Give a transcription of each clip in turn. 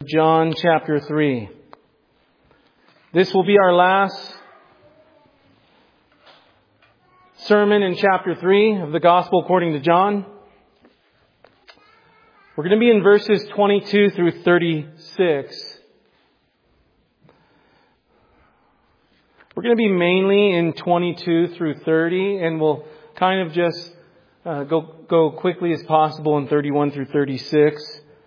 John chapter 3. This will be our last sermon in chapter 3 of the Gospel according to John. We're going to be in verses 22 through 36. We're going to be mainly in 22 through 30, and we'll kind of just go quickly as possible in 31 through 36.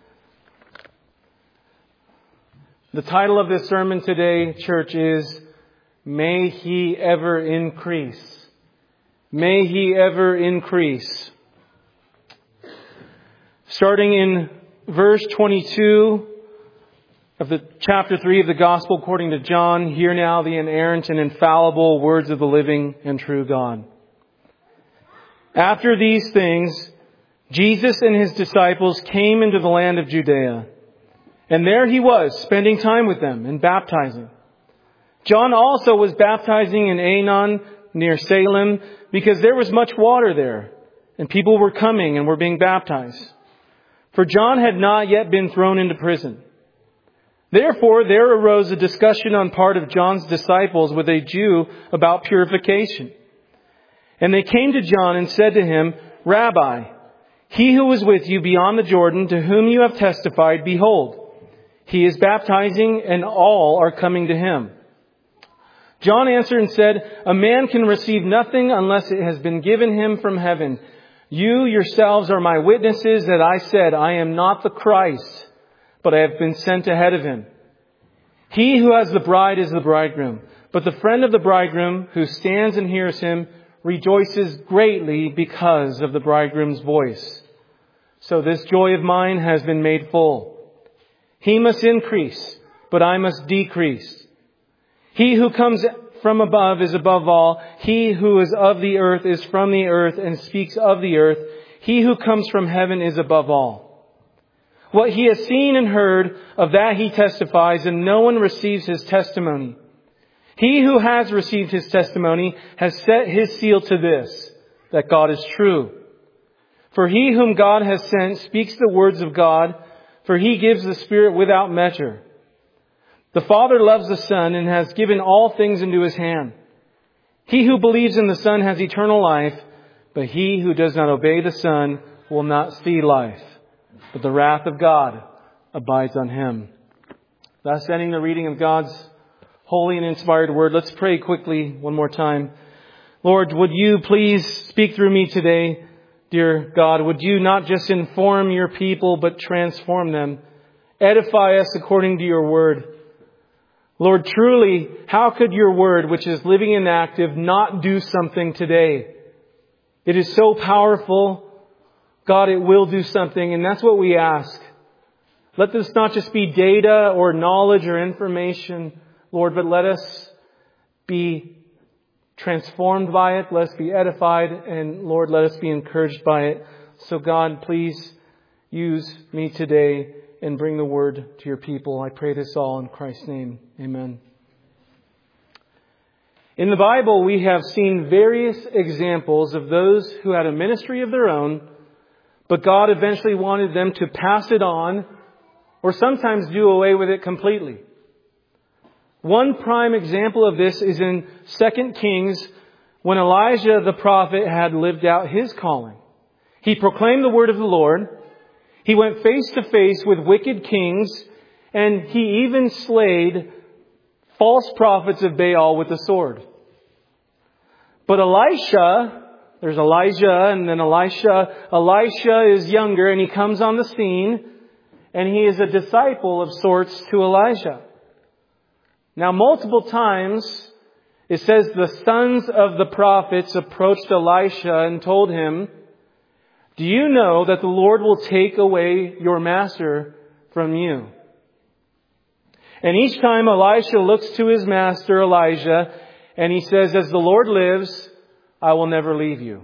The title of this sermon today, church, is May He Ever Increase. May He ever increase. Starting in verse 22 of the chapter 3 of the Gospel according to John, hear now the inerrant and infallible words of the living and true God. After these things, Jesus and His disciples came into the land of Judea. And there He was, spending time with them and baptizing. John also was baptizing in Aenon near Salem because there was much water there, and people were coming and were being baptized. For John had not yet been thrown into prison. Therefore, there arose a discussion on part of John's disciples with a Jew about purification. And they came to John and said to him, Rabbi, he who was with you beyond the Jordan, to whom you have testified, behold, he is baptizing, and all are coming to him. John answered and said, a man can receive nothing unless it has been given him from heaven. You yourselves are my witnesses that I said, I am not the Christ, but I have been sent ahead of him. He who has the bride is the bridegroom, but the friend of the bridegroom who stands and hears him rejoices greatly because of the bridegroom's voice. So this joy of mine has been made full. He must increase, but I must decrease. He who comes from above is above all. He who is of the earth is from the earth and speaks of the earth. He who comes from heaven is above all. What he has seen and heard, of that he testifies, and no one receives his testimony. He who has received his testimony has set his seal to this, that God is true. For he whom God has sent speaks the words of God, for he gives the Spirit without measure. The Father loves the Son and has given all things into His hand. He who believes in the Son has eternal life, but he who does not obey the Son will not see life, but the wrath of God abides on him. Thus ending the reading of God's holy and inspired word. Let's pray quickly one more time. Lord, would you please speak through me today? Dear God, would you not just inform your people, but transform them? Edify us according to your word. Lord, truly, how could your word, which is living and active, not do something today? It is so powerful. God, it will do something, and that's what we ask. Let this not just be data or knowledge or information, Lord, but let us be transformed by it. Let us be edified. And Lord, let us be encouraged by it. So God, please use me today and bring the word to your people. I pray this all in Christ's name. Amen. In the Bible, we have seen various examples of those who had a ministry of their own, but God eventually wanted them to pass it on or sometimes do away with it completely. One prime example of this is in 2 Kings, when Elijah the prophet had lived out his calling. He proclaimed the word of the Lord. He went face to face with wicked kings, and he even slayed false prophets of Baal with the sword. But Elisha, there's Elijah and then Elisha. Elisha is younger, and he comes on the scene, and he is a disciple of sorts to Elijah. Now, multiple times, it says the sons of the prophets approached Elisha and told him, do you know that the Lord will take away your master from you? And each time Elisha looks to his master Elijah and he says, as the Lord lives, I will never leave you.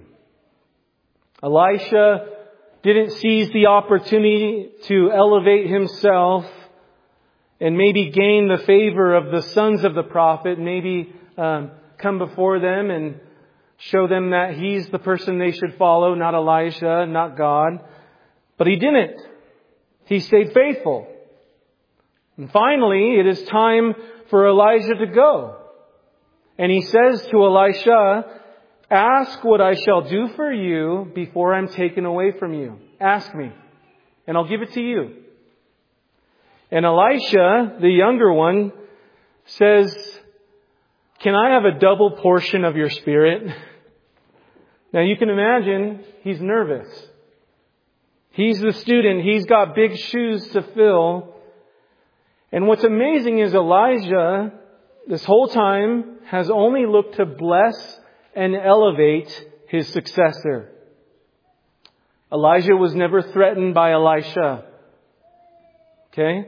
Elisha didn't seize the opportunity to elevate himself and maybe gain the favor of the sons of the prophet, maybe come before them and show them that he's the person they should follow, not Elisha, not God. But he didn't. He stayed faithful. And finally, it is time for Elijah to go. And he says to Elisha, ask what I shall do for you before I'm taken away from you. Ask me, and I'll give it to you. And Elisha, the younger one, says, can I have a double portion of your spirit? Now you can imagine he's nervous. He's the student. He's got big shoes to fill. And what's amazing is Elijah, this whole time, has only looked to bless and elevate his successor. Elijah was never threatened by Elisha. Okay?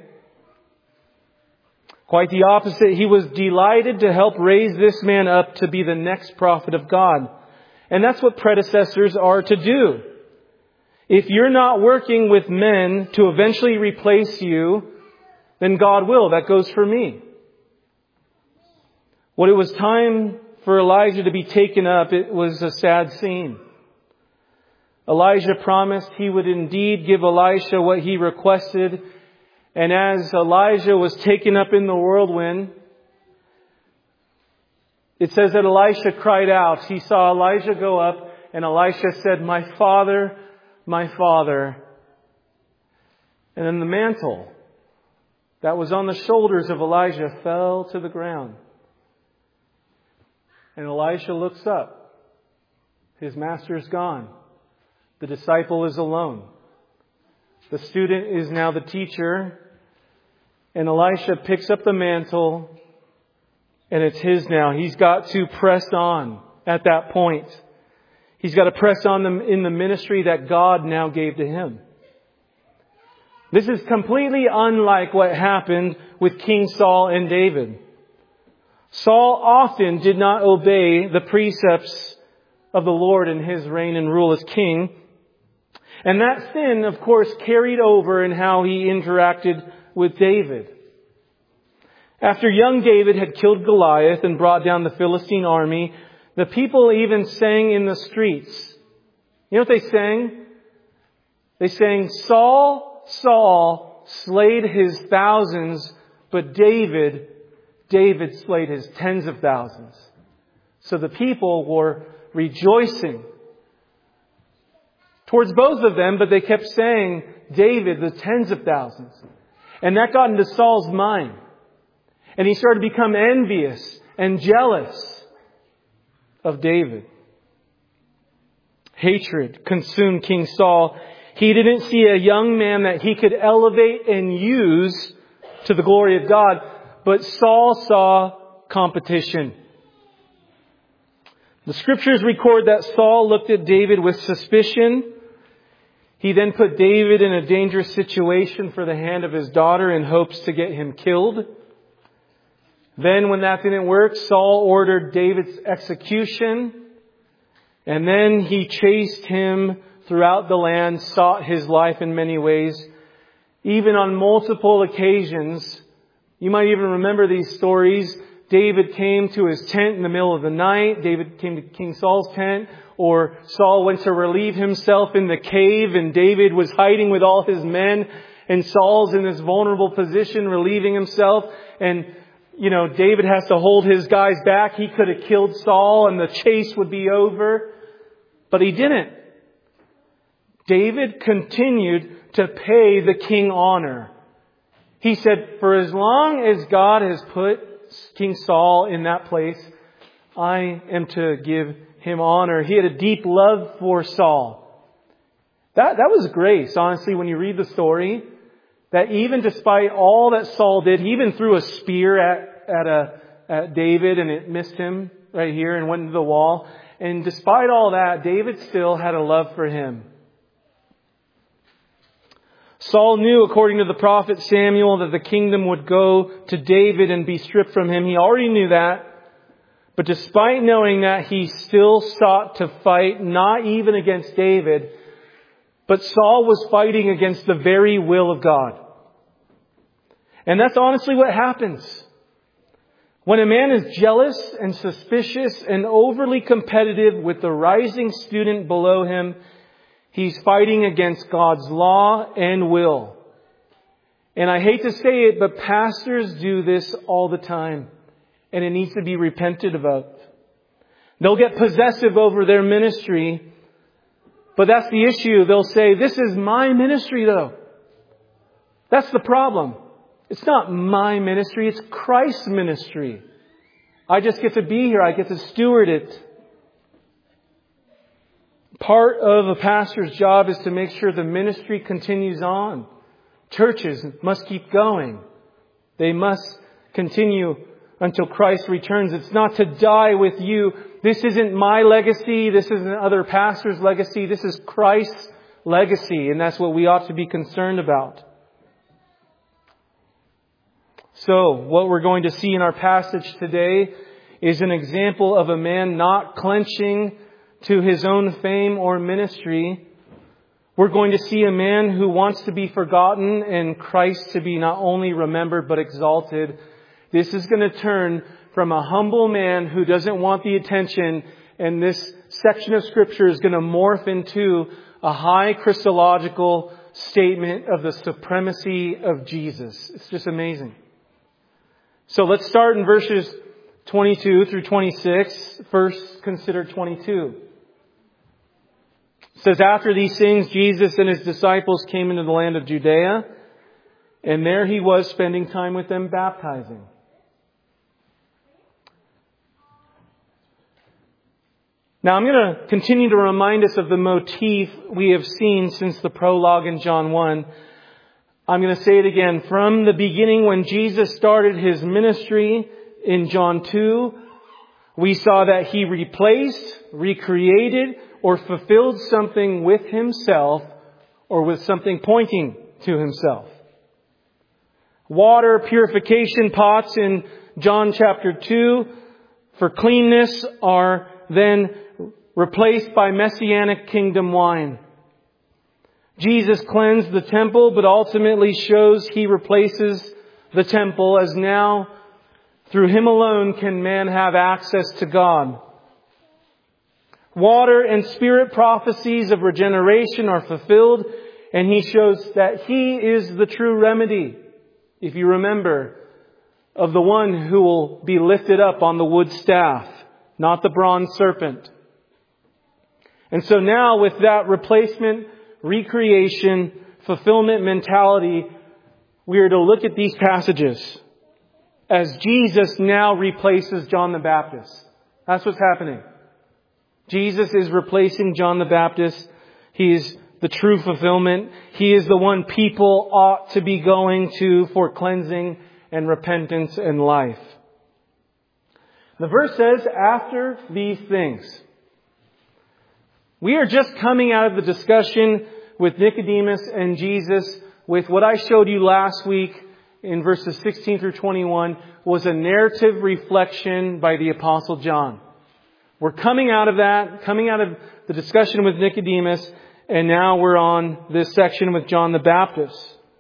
Quite the opposite. He was delighted to help raise this man up to be the next prophet of God. And that's what predecessors are to do. If you're not working with men to eventually replace you, then God will. That goes for me. When it was time for Elijah to be taken up, it was a sad scene. Elijah promised he would indeed give Elisha what he requested. And as Elijah was taken up in the whirlwind, it says that Elisha cried out. He saw Elijah go up, and Elisha said, my father, my father. And then the mantle that was on the shoulders of Elijah fell to the ground. And Elisha looks up. His master is gone. The disciple is alone. The student is now the teacher. And Elisha picks up the mantle, and it's his now. He's got to press on at that point. He's got to press on in the ministry that God now gave to him. This is completely unlike what happened with King Saul and David. Saul often did not obey the precepts of the Lord in his reign and rule as king. And that sin, of course, carried over in how he interacted with David. After young David had killed Goliath and brought down the Philistine army, the people even sang in the streets. You know what they sang? They sang, Saul, Saul slayed his thousands, but David slayed his tens of thousands. So the people were rejoicing towards both of them, but they kept saying, David, the tens of thousands. And that got into Saul's mind. And he started to become envious and jealous of David. Hatred consumed King Saul. He didn't see a young man that he could elevate and use to the glory of God. But Saul saw competition. The scriptures record that Saul looked at David with suspicion. He then put David in a dangerous situation for the hand of his daughter in hopes to get him killed. Then when that didn't work, Saul ordered David's execution. And then he chased him throughout the land, sought his life in many ways. Even on multiple occasions, you might even remember these stories. David came to his tent in the middle of the night. David came to King Saul's tent. Or Saul went to relieve himself in the cave and David was hiding with all his men. And Saul's in this vulnerable position relieving himself. And, David has to hold his guys back. He could have killed Saul and the chase would be over. But he didn't. David continued to pay the king honor. He said, for as long as God has put King Saul in that place, I am to give him honor. He had a deep love for Saul. That was grace, honestly, when you read the story. That even despite all that Saul did, he even threw a spear at David and it missed him right here and went into the wall. And despite all that, David still had a love for him. Saul knew, according to the prophet Samuel, that the kingdom would go to David and be stripped from him. He already knew that. But despite knowing that, he still sought to fight, not even against David, but Saul was fighting against the very will of God. And that's honestly what happens. When a man is jealous and suspicious and overly competitive with the rising student below him, he's fighting against God's law and will. And I hate to say it, but pastors do this all the time. And it needs to be repented about. They'll get possessive over their ministry. But that's the issue. They'll say, this is my ministry though. That's the problem. It's not my ministry, it's Christ's ministry. I just get to be here. I get to steward it. Part of a pastor's job is to make sure the ministry continues on. Churches must keep going. They must continue until Christ returns. It's not to die with you. This isn't my legacy. This isn't other pastors' legacy. This is Christ's legacy. And that's what we ought to be concerned about. So, what we're going to see in our passage today is an example of a man not clenching to his own fame or ministry. We're going to see a man who wants to be forgotten and Christ to be not only remembered but exalted. This is going to turn from a humble man who doesn't want the attention, and this section of Scripture is going to morph into a high Christological statement of the supremacy of Jesus. It's just amazing. So let's start in verses 22 through 26. First, consider 22. It says, after these things, Jesus and his disciples came into the land of Judea, and there he was spending time with them baptizing. Now I'm going to continue to remind us of the motif we have seen since the prologue in John 1. I'm going to say it again. From the beginning, when Jesus started his ministry in John 2, we saw that he replaced, recreated, or fulfilled something with himself or with something pointing to himself. Water purification pots in John chapter 2 for cleanness are then replaced by Messianic kingdom wine. Jesus cleansed the temple, but ultimately shows he replaces the temple, as now through him alone can man have access to God. Water and spirit prophecies of regeneration are fulfilled, and he shows that he is the true remedy, if you remember, of the one who will be lifted up on the wood staff, not the bronze serpent. And so now with that replacement, recreation, fulfillment mentality, we are to look at these passages as Jesus now replaces John the Baptist. That's what's happening. Jesus is replacing John the Baptist. He is the true fulfillment. He is the one people ought to be going to for cleansing and repentance and life. The verse says, after these things. We are just coming out of the discussion with Nicodemus and Jesus with what I showed you last week in verses 16 through 21 was a narrative reflection by the Apostle John. We're coming out of that, coming out of the discussion with Nicodemus, and now we're on this section with John the Baptist.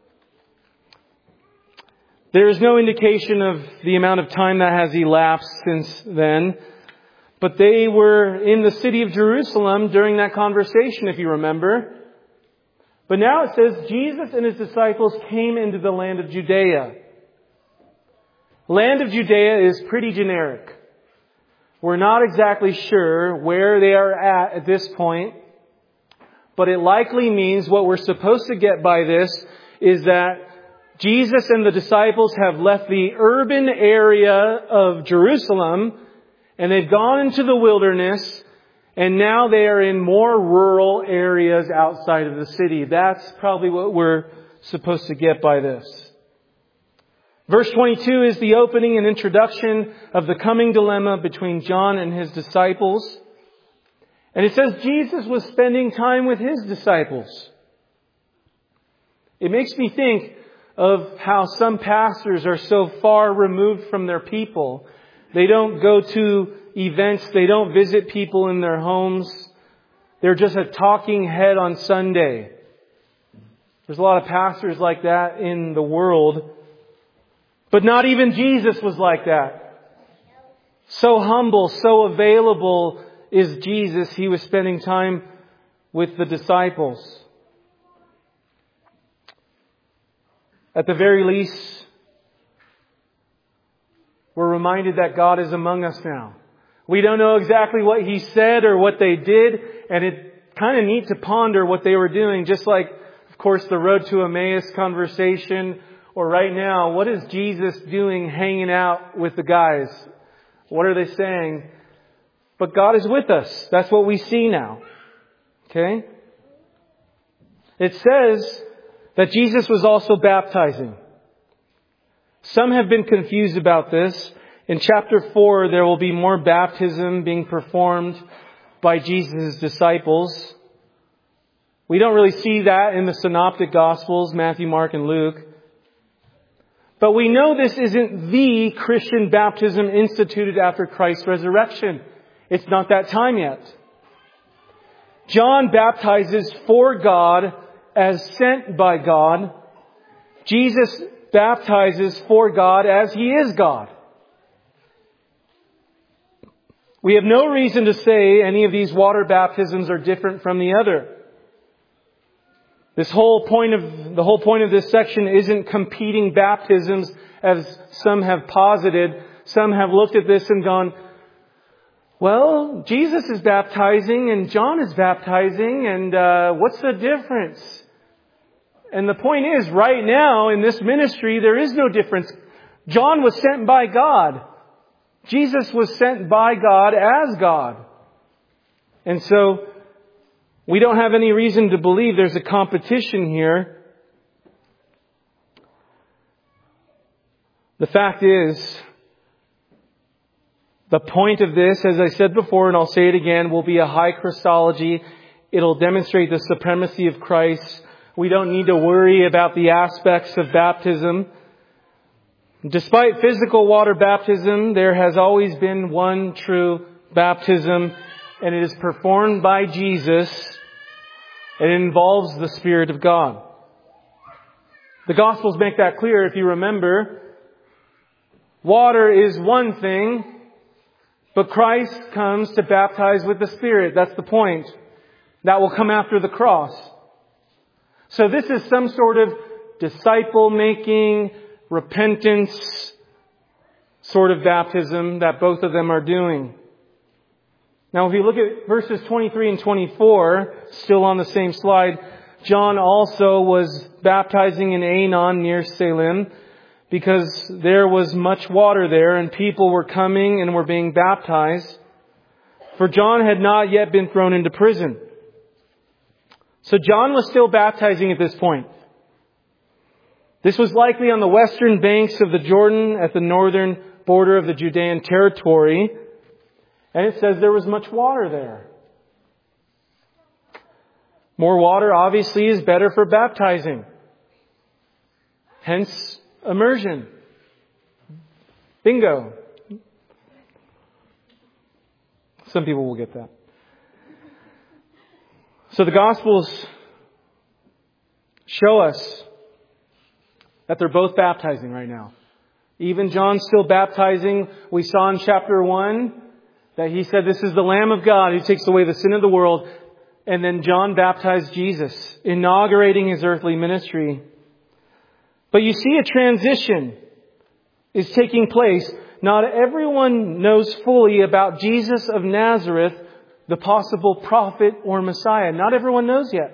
There is no indication of the amount of time that has elapsed since then. But they were in the city of Jerusalem during that conversation, if you remember. But now it says Jesus and his disciples came into the land of Judea. Land of Judea is pretty generic. We're not exactly sure where they are at this point. But it likely means what we're supposed to get by this is that Jesus and the disciples have left the urban area of Jerusalem and they've gone into the wilderness, and now they are in more rural areas outside of the city. That's probably what we're supposed to get by this. Verse 22 is the opening and introduction of the coming dilemma between John and his disciples. And it says Jesus was spending time with his disciples. It makes me think of how some pastors are so far removed from their people. They don't go to events. They don't visit people in their homes. They're just a talking head on Sunday. There's a lot of pastors like that in the world. But not even Jesus was like that. So humble, so available is Jesus. He was spending time with the disciples. At the very least, we're reminded that God is among us now. We don't know exactly what He said or what they did, and it's kind of neat to ponder what they were doing, just like, of course, the Road to Emmaus conversation, or right now, what is Jesus doing hanging out with the guys? What are they saying? But God is with us. That's what we see now. Okay? It says that Jesus was also baptizing. Some have been confused about this. In chapter 4, there will be more baptism being performed by Jesus' disciples. We don't really see that in the Synoptic Gospels, Matthew, Mark, and Luke. But we know this isn't the Christian baptism instituted after Christ's resurrection. It's not that time yet. John baptizes for God as sent by God. Jesus baptizes for God as He is God. We have no reason to say any of these water baptisms are different from the other. The whole point of this section isn't competing baptisms as some have posited. Some have looked at this and gone, well, Jesus is baptizing and John is baptizing, and what's the difference? And the point is, right now in this ministry, there is no difference. John was sent by God. Jesus was sent by God as God. And so, we don't have any reason to believe there's a competition here. The fact is, the point of this, as I said before, and I'll say it again, will be a high Christology. It'll demonstrate the supremacy of Christ. We don't need to worry about the aspects of baptism. Despite physical water baptism, there has always been one true baptism, and it is performed by Jesus, and it involves the Spirit of God. The Gospels make that clear. If you remember, water is one thing, but Christ comes to baptize with the Spirit. That's the point. That will come after the cross. So this is some sort of disciple-making, repentance sort of baptism that both of them are doing. Now, if you look at verses 23 and 24, still on the same slide, John also was baptizing in Aenon near Salem because there was much water there and people were coming and were being baptized. For John had not yet been thrown into prison. So John was still baptizing at this point. This was likely on the western banks of the Jordan at the northern border of the Judean territory. And it says there was much water there. More water obviously is better for baptizing. Hence, immersion. Bingo. Some people will get that. So the Gospels show us that they're both baptizing right now. Even John's still baptizing. We saw in chapter 1 that he said, this is the Lamb of God who takes away the sin of the world. And then John baptized Jesus, inaugurating His earthly ministry. But you see a transition is taking place. Not everyone knows fully about Jesus of Nazareth, the possible prophet or Messiah. Not everyone knows yet.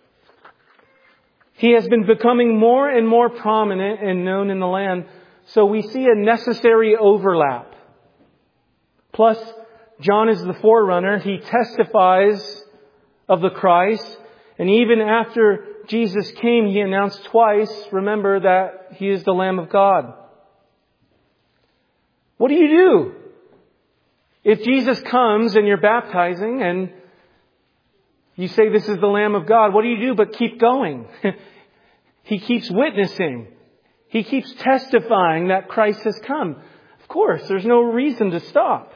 He has been becoming more and more prominent and known in the land. So we see a necessary overlap. Plus, John is the forerunner. He testifies of the Christ. And even after Jesus came, He announced twice, remember, that He is the Lamb of God. What do you do? If Jesus comes and you're baptizing and you say this is the Lamb of God, what do you do but keep going? He keeps witnessing. He keeps testifying that Christ has come. Of course, there's no reason to stop.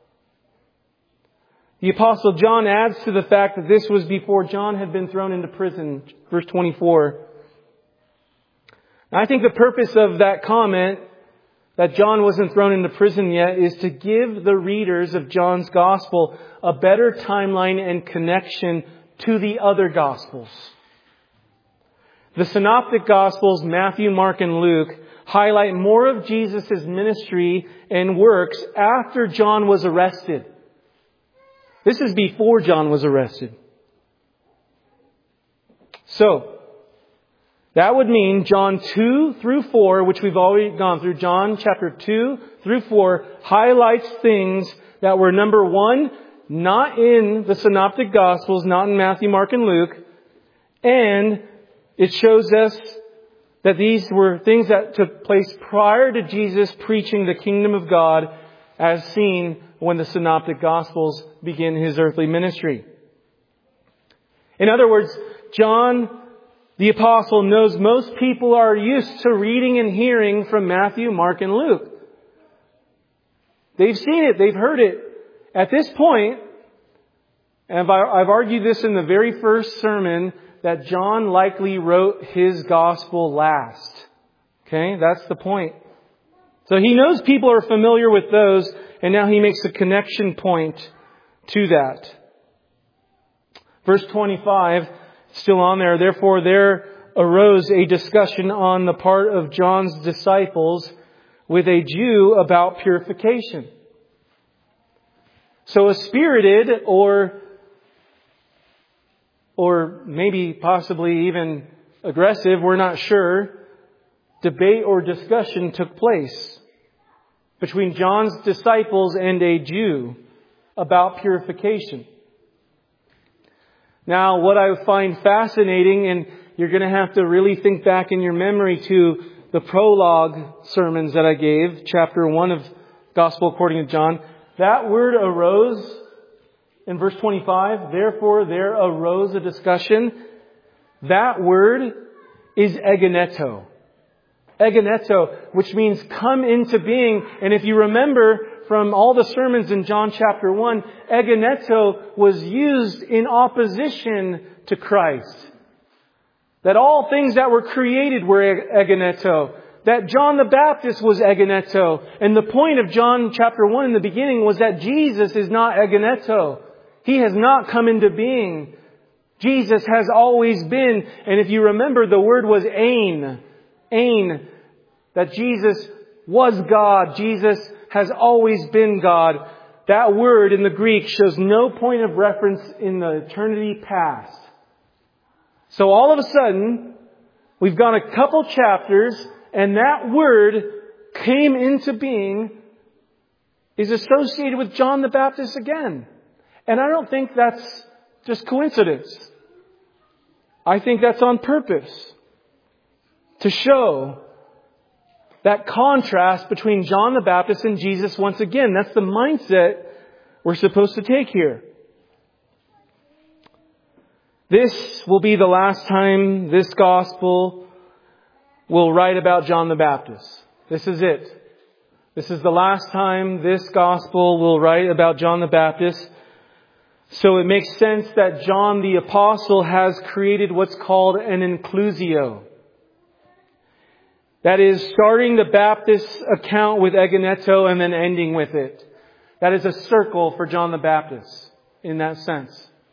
The Apostle John adds to the fact that this was before John had been thrown into prison. Verse 24. I think the purpose of that comment, that John wasn't thrown into prison yet, is to give the readers of John's Gospel a better timeline and connection to the other Gospels. The Synoptic Gospels, Matthew, Mark, and Luke, highlight more of Jesus' ministry and works after John was arrested. This is before John was arrested. So, that would mean John 2 through 4, which we've already gone through, John chapter 2 through 4, highlights things that were, number one, not in the Synoptic Gospels, not in Matthew, Mark, and Luke, and it shows us that these were things that took place prior to Jesus preaching the kingdom of God, as seen when the Synoptic Gospels begin His earthly ministry. In other words, John the Apostle knows most people are used to reading and hearing from Matthew, Mark, and Luke. They've seen it. They've heard it. At this point, and I've argued this in the very first sermon, that John likely wrote his gospel last. Okay, that's the point. So he knows people are familiar with those, and now he makes a connection point to that. Verse 25, still on there. Therefore there arose a discussion on the part of John's disciples with a Jew about purification. So a spirited or maybe possibly even aggressive, we're not sure, debate or discussion took place between John's disciples and a Jew about purification. Now, what I find fascinating, and you're going to have to really think back in your memory to the prologue sermons that I gave, chapter 1 of Gospel according to John, that word arose in verse 25. Therefore, there arose a discussion. That word is egeneto. Egeneto, which means come into being. And if you remember from all the sermons in John chapter 1, egeneto was used in opposition to Christ. That all things that were created were egeneto. That John the Baptist was egeneto. And the point of John chapter 1 in the beginning was that Jesus is not egeneto. He has not come into being. Jesus has always been. And if you remember, the word was ein. Ein. That Jesus was God. Jesus has always been God. That word in the Greek shows no point of reference in the eternity past. So all of a sudden, we've got a couple chapters, and that word came into being, is associated with John the Baptist again. And I don't think that's just coincidence. I think that's on purpose. To show that contrast between John the Baptist and Jesus once again. That's the mindset we're supposed to take here. This will be the last time this gospel will write about John the Baptist. This is it. This is the last time this gospel will write about John the Baptist. So it makes sense that John the Apostle has created what's called an inclusio. That is, starting the Baptist account with egeneto and then ending with it. That is a circle for John the Baptist in that sense.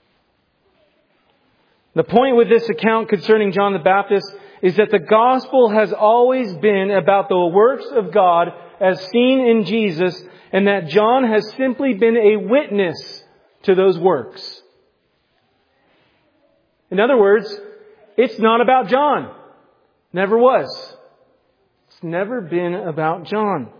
The point with this account concerning John the Baptist is that the gospel has always been about the works of God as seen in Jesus, and that John has simply been a witness to those works. In other words, it's not about John. Never was. It's never been about John.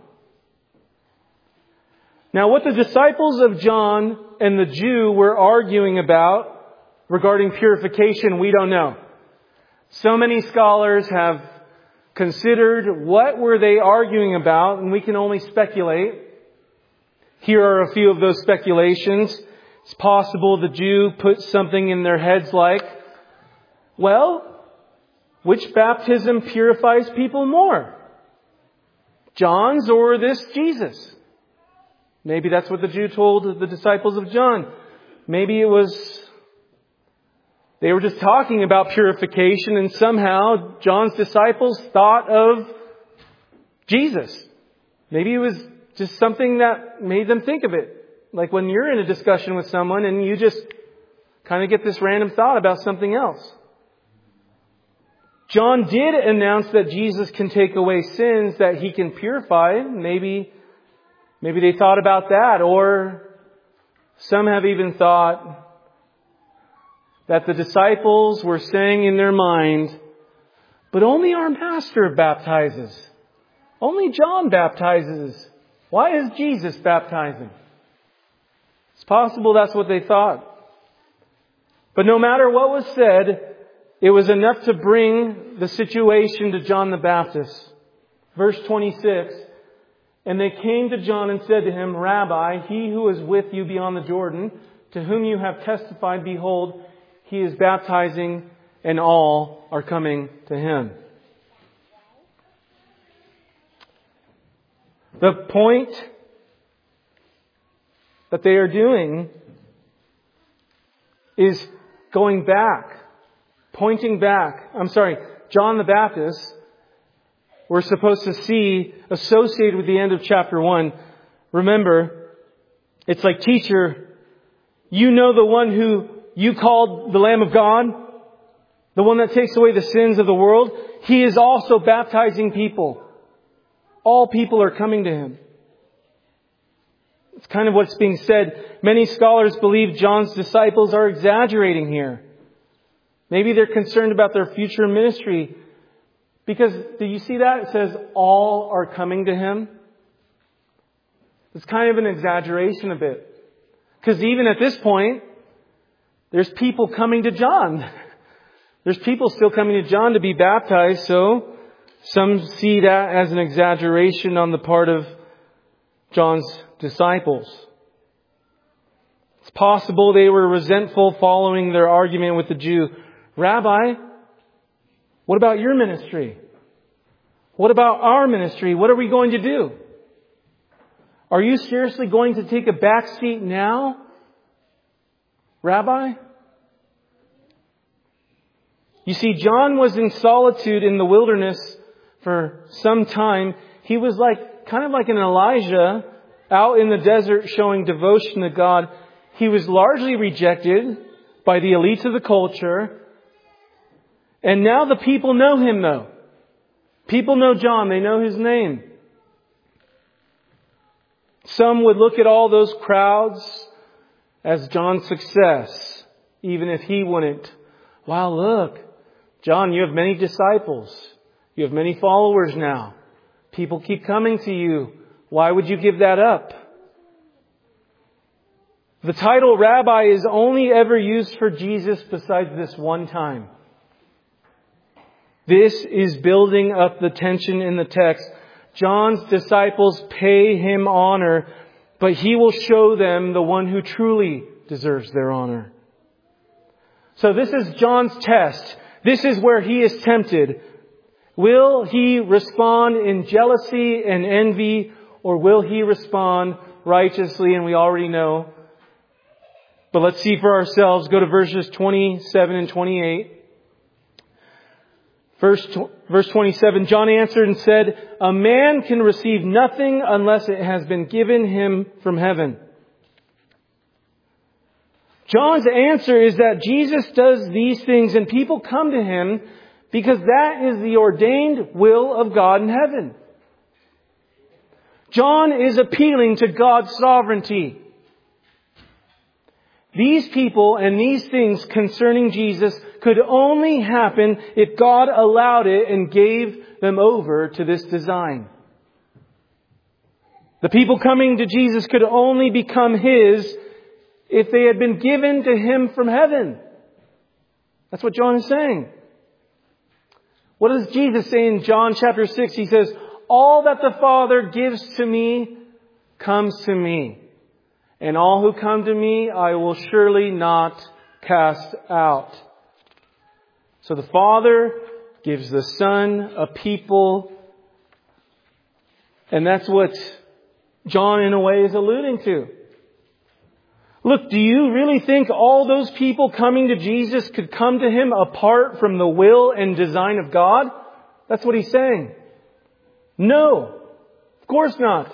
Now, what the disciples of John and the Jew were arguing about regarding purification, we don't know. So many scholars have considered what were they arguing about, and we can only speculate. Here are a few of those speculations. It's possible the Jew put something in their heads like, well, which baptism purifies people more? John's or this Jesus? Maybe that's what the Jew told the disciples of John. Maybe it was they were just talking about purification, and somehow John's disciples thought of Jesus. Maybe it was just something that made them think of it. Like when you're in a discussion with someone and you just kind of get this random thought about something else. John did announce that Jesus can take away sins, that He can purify. Maybe they thought about that, or some have even thought that the disciples were saying in their mind, but only our Master baptizes. Only John baptizes. Why is Jesus baptizing? It's possible that's what they thought. But no matter what was said, it was enough to bring the situation to John the Baptist. Verse 26, and they came to John and said to him, Rabbi, he who is with you beyond the Jordan, to whom you have testified, behold, he is baptizing, and all are coming to him. The point that they are doing is going back, pointing back. John the Baptist, we're supposed to see associated with the end of chapter 1. Remember, it's like, teacher, you know the one who you called the Lamb of God, the one that takes away the sins of the world. He is also baptizing people. All people are coming to Him. It's kind of what's being said. Many scholars believe John's disciples are exaggerating here. Maybe they're concerned about their future ministry. Because, do you see that? It says, all are coming to Him. It's kind of an exaggeration a bit. Because even at this point, there's people coming to John. There's people still coming to John to be baptized, so some see that as an exaggeration on the part of John's disciples. It's possible they were resentful following their argument with the Jew. Rabbi, what about your ministry? What about our ministry? What are we going to do? Are you seriously going to take a back seat now, Rabbi? You see, John was in solitude in the wilderness for some time. He was kind of like an Elijah out in the desert showing devotion to God. He was largely rejected by the elites of the culture. And now the people know him, though. People know John. They know his name. Some would look at all those crowds as John's success, even if he wouldn't. Wow, look, John, you have many disciples. You have many followers now. People keep coming to you. Why would you give that up? The title Rabbi is only ever used for Jesus besides this one time. This is building up the tension in the text. John's disciples pay him honor, but he will show them the one who truly deserves their honor. So this is John's test. This is where he is tempted. Will he respond in jealousy and envy, or will he respond righteously? And we already know. But let's see for ourselves. Go to verses 27 and 28. Verse 27, John answered and said, a man can receive nothing unless it has been given him from heaven. John's answer is that Jesus does these things and people come to Him because that is the ordained will of God in heaven. John is appealing to God's sovereignty. These people and these things concerning Jesus could only happen if God allowed it and gave them over to this design. The people coming to Jesus could only become His if they had been given to Him from heaven. That's what John is saying. What does Jesus say in John chapter 6? He says, all that the Father gives to me comes to me. And all who come to me, I will surely not cast out. So the Father gives the Son a people. And that's what John in a way is alluding to. Look, do you really think all those people coming to Jesus could come to Him apart from the will and design of God? That's what He's saying. No, of course not.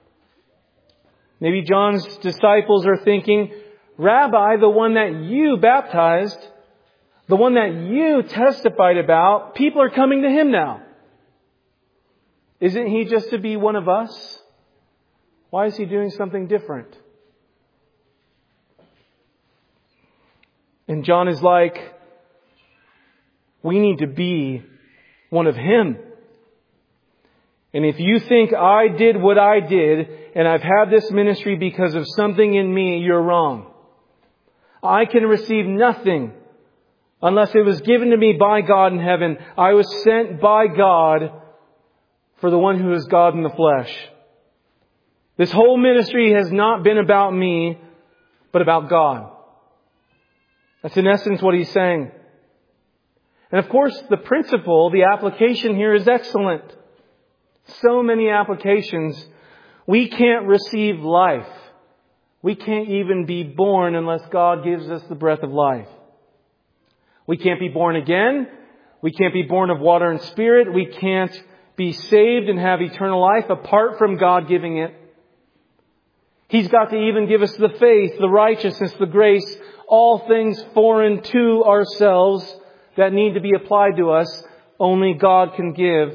Maybe John's disciples are thinking, Rabbi, the one that you baptized, the one that you testified about, people are coming to Him now. Isn't He just to be one of us? Why is He doing something different? And John is like, we need to be one of Him. And if you think I did what I did and I've had this ministry because of something in me, you're wrong. I can receive nothing unless it was given to me by God in heaven. I was sent by God for the one who is God in the flesh. This whole ministry has not been about me, but about God. That's in essence what he's saying. And of course, the principle, the application here is excellent. So many applications. We can't receive life. We can't even be born unless God gives us the breath of life. We can't be born again. We can't be born of water and spirit. We can't be saved and have eternal life apart from God giving it. He's got to even give us the faith, the righteousness, the grace, all things foreign to ourselves that need to be applied to us. Only God can give.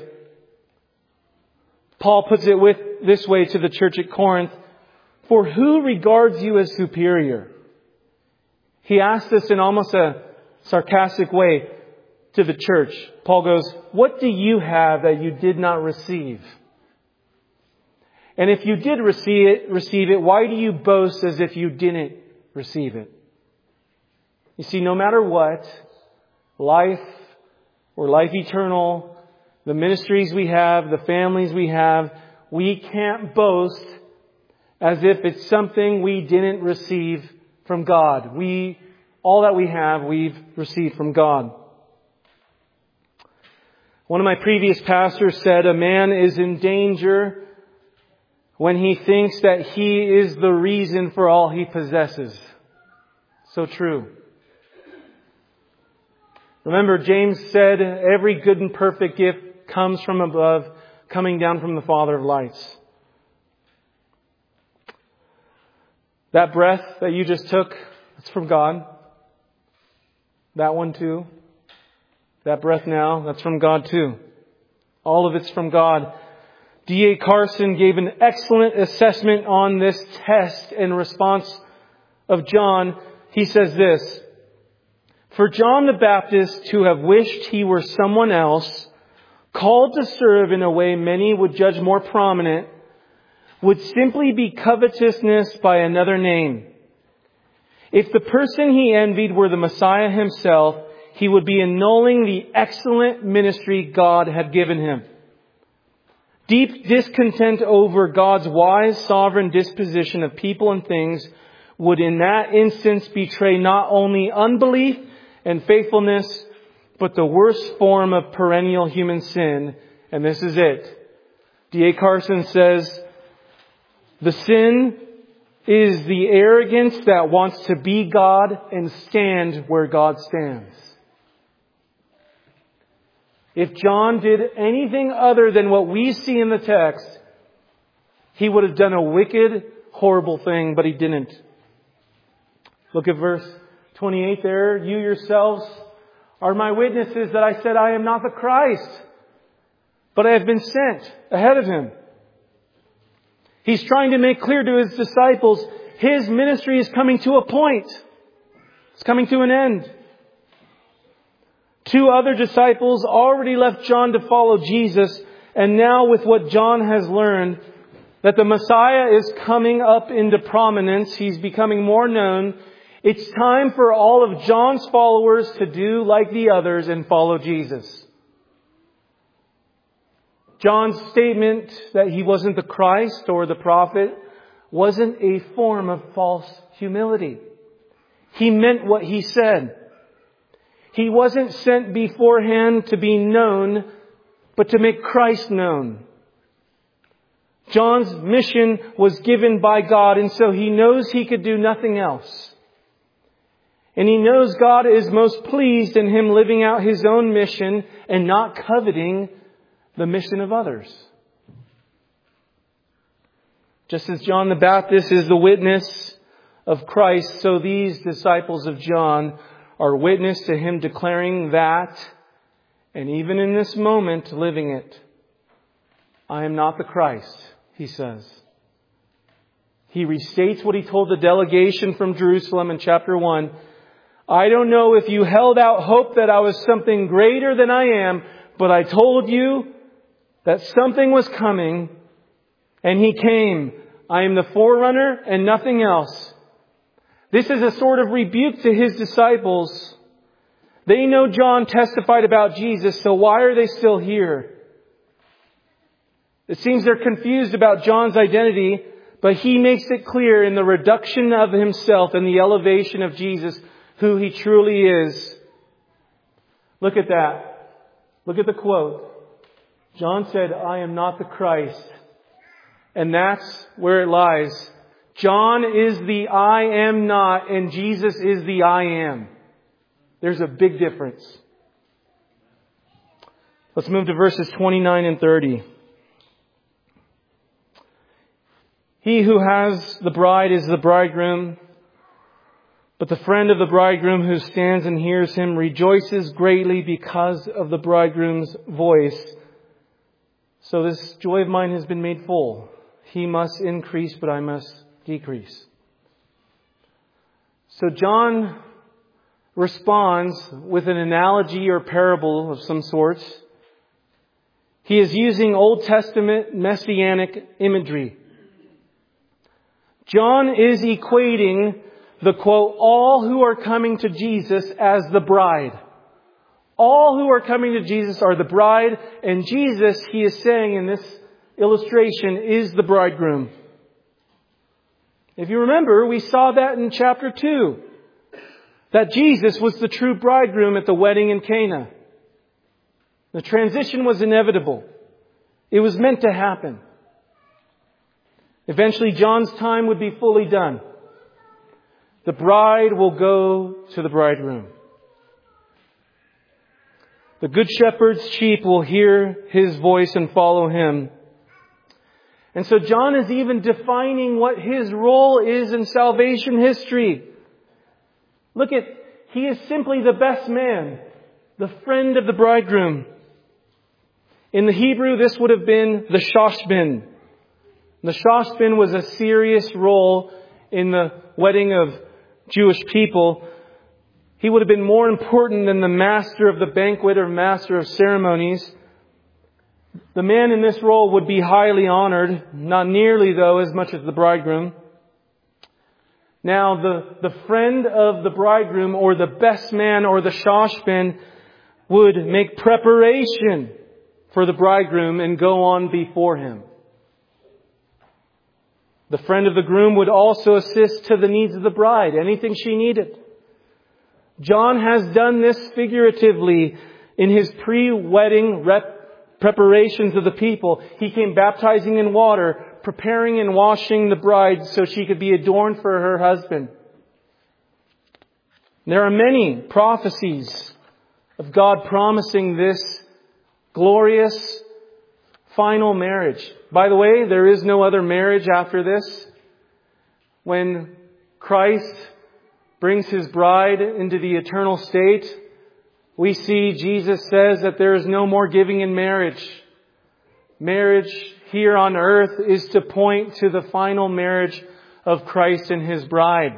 Paul puts it this way to the church at Corinth. For who regards you as superior? He asked this in almost a sarcastic way to the church. Paul goes, what do you have that you did not receive? And if you did receive it, why do you boast as if you didn't receive it? You see, no matter what, life or life eternal, the ministries we have, the families we have, we can't boast as if it's something we didn't receive from God. All that we have, we've received from God. One of my previous pastors said, a man is in danger when he thinks that he is the reason for all he possesses. So true. Remember, James said, every good and perfect gift comes from above, coming down from the Father of lights. That breath that you just took, it's from God. That one too. That breath now, that's from God too. All of it's from God. D.A. Carson gave an excellent assessment on this test in response of John. He says this, for John the Baptist to have wished he were someone else, called to serve in a way many would judge more prominent, would simply be covetousness by another name. If the person he envied were the Messiah himself, he would be annulling the excellent ministry God had given him. Deep discontent over God's wise, sovereign disposition of people and things would in that instance betray not only unbelief and faithfulness, but the worst form of perennial human sin. And this is it. D.A. Carson says, the sin is the arrogance that wants to be God and stand where God stands. If John did anything other than what we see in the text, he would have done a wicked, horrible thing, but he didn't. Look at verse 28 there. You yourselves are my witnesses that I said I am not the Christ, but I have been sent ahead of Him. He's trying to make clear to His disciples, His ministry is coming to a point. It's coming to an end. 2 other disciples already left John to follow Jesus. And now with what John has learned, that the Messiah is coming up into prominence, He's becoming more known. It's time for all of John's followers to do like the others and follow Jesus. John's statement that he wasn't the Christ or the prophet wasn't a form of false humility. He meant what he said. He wasn't sent beforehand to be known, but to make Christ known. John's mission was given by God, and so he knows he could do nothing else. And he knows God is most pleased in him living out his own mission and not coveting the mission of others. Just as John the Baptist is the witness of Christ, so these disciples of John are witness to him declaring that, and even in this moment, living it. I am not the Christ, he says. He restates what he told the delegation from Jerusalem in chapter 1. I don't know if you held out hope that I was something greater than I am, but I told you that something was coming, and he came. I am the forerunner and nothing else. This is a sort of rebuke to his disciples. They know John testified about Jesus, so why are they still here? It seems they're confused about John's identity, but he makes it clear in the reduction of himself and the elevation of Jesus who he truly is. Look at that. Look at the quote. John said, I am not the Christ. And that's where it lies. John is the I am not, and Jesus is the I am. There's a big difference. Let's move to verses 29 and 30. He who has the bride is the bridegroom, but the friend of the bridegroom who stands and hears him rejoices greatly because of the bridegroom's voice. So this joy of mine has been made full. He must increase, but I must decrease. So John responds with an analogy or parable of some sorts. He is using Old Testament messianic imagery. John is equating the quote, all who are coming to Jesus as the bride. All who are coming to Jesus are the bride, and Jesus, he is saying in this illustration, is the bridegroom. If you remember, we saw that in chapter 2. That Jesus was the true bridegroom at the wedding in Cana. The transition was inevitable. It was meant to happen. Eventually, John's time would be fully done. The bride will go to the bridegroom. The good shepherd's sheep will hear his voice and follow him. And so John is even defining what his role is in salvation history. Look at, he is simply the best man, the friend of the bridegroom. In the Hebrew, this would have been the shoshbin. The shoshbin was a serious role in the wedding of Jewish people. He would have been more important than the master of the banquet or master of ceremonies. The man in this role would be highly honored, not nearly though as much as the bridegroom. Now the friend of the bridegroom or the best man or the shoshbin would make preparation for the bridegroom and go on before him. The friend of the groom would also assist to the needs of the bride, anything she needed. John has done this figuratively in his pre-wedding preparations of the people. He came baptizing in water, preparing and washing the bride so she could be adorned for her husband. There are many prophecies of God promising this glorious final marriage. By the way, there is no other marriage after this. When Christ brings His bride into the eternal state, we see Jesus says that there is no more giving in marriage. Marriage here on earth is to point to the final marriage of Christ and His bride.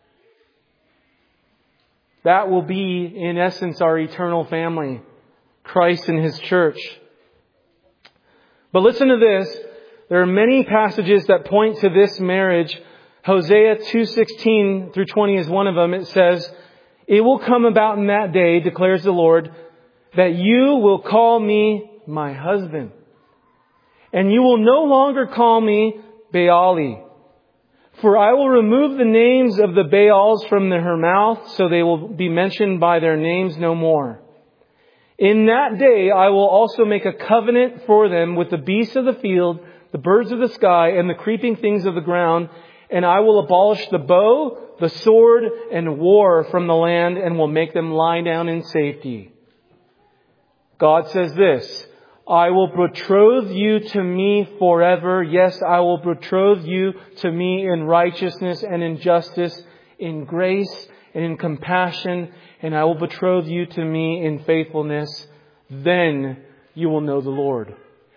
That will be, in essence, our eternal family, Christ and His church. But listen to this. There are many passages that point to this marriage. Hosea 2:16 through 20 is one of them. It says, "It will come about in that day, declares the Lord, that you will call me my husband. And you will no longer call me Baali. For I will remove the names of the Baals from her mouth, so they will be mentioned by their names no more. In that day I will also make a covenant for them with the beasts of the field, the birds of the sky, and the creeping things of the ground. And I will abolish the bow, the sword, and war from the land, and will make them lie down in safety." God says this, "I will betroth you to me forever. Yes, I will betroth you to me in righteousness and in justice, in grace and in compassion, and I will betroth you to me in faithfulness. Then you will know the Lord.